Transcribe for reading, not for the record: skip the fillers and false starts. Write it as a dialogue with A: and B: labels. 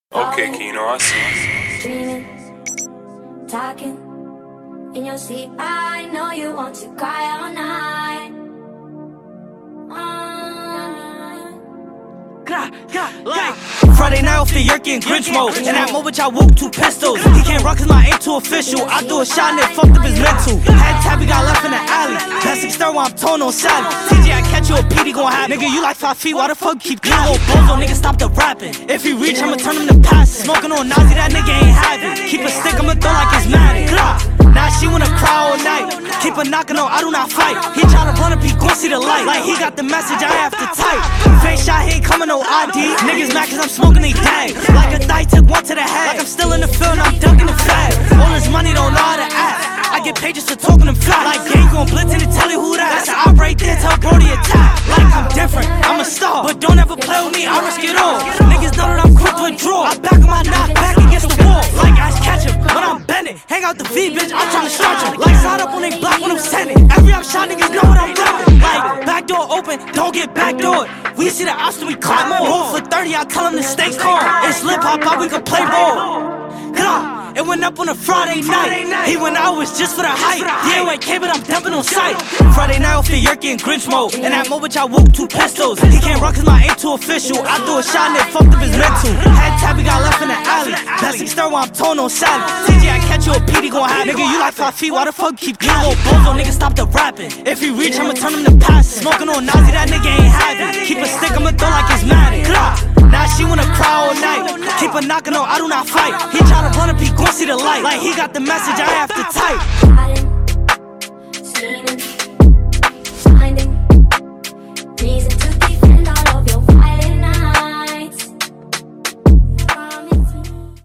A: Okay, Kino, I see.
B: Dreaming, talking in your sleep. I know you want to cry all night.
C: Like Friday night off the Yerky and Grinch mode. In that moment I woke 2 pistols. He can't run cause my aim too official. I do a shot and it fucked up his mental. Had Tabby got left in the alley. Classic stir while I'm tone on Sally. TJ I catch you a PD gon' happen. Nigga you like 5 feet, why the fuck keep clean? Little bozo nigga stop the rapping. If he reach I'ma turn him to pass. Smoking on Nazi that nigga ain't having. Keep a stick I'ma throw like it's Madden. Now she wanna cry all night. Keep a knocking on, I do not fight. He try to run up, he gon' see the light. Like he got the message, I have to type. Face shot, he ain't coming no ID. Niggas mad cause I'm smoking they dag. Like a thigh, took one to the head. Like I'm still in the field and I'm dunking the flag. All this money don't know how to act. I get paid just for talking them flat. Like gang gon' blitz and tell you who that. That's an op right there, tell Brody attack. Like I'm different, I'm a star. But don't ever play with me, I risk it all. Niggas know that I'm quick to withdraw. I back on my knock, back against the wall. Like I catch him, but I'm bending. Hang out the V, bitch, I'm tryna stretch him. Like side up on they block when I'm sending. Every up shot, niggas know what I'm rapping. Like back door open, don't get backdoored. We see the option, we caught more. Roll for 30, I tell them to stay calm. It's lip hop, we can play ball. It went up on a Friday night. He went out was just for the hype. Yeah, wait, K, but I'm dumping on sight. Friday night off the Yerky and Grinch mode. In that moment, I woke 2 pistols. He can't run cause my aim too official. I threw a shot and it fucked up his mental. Had Tabby got left in the alley. Classic stir while I'm tone on Sally. TJ, I catch you a PD gon' happen. Nigga, you like 5 feet, why the fuck keep clean? Little bozo, nigga, stop the rapping. If he reach, I'ma turn him to pass. Smoking on Nazi, that nigga ain't having. Keep a stick, I'ma throw like it's Madden. Now she wanna cry all night. Keep a knocking on, I do not fight. He try to run up, he gon' see the light. Like he got the message, I have to type.
B: I didn't see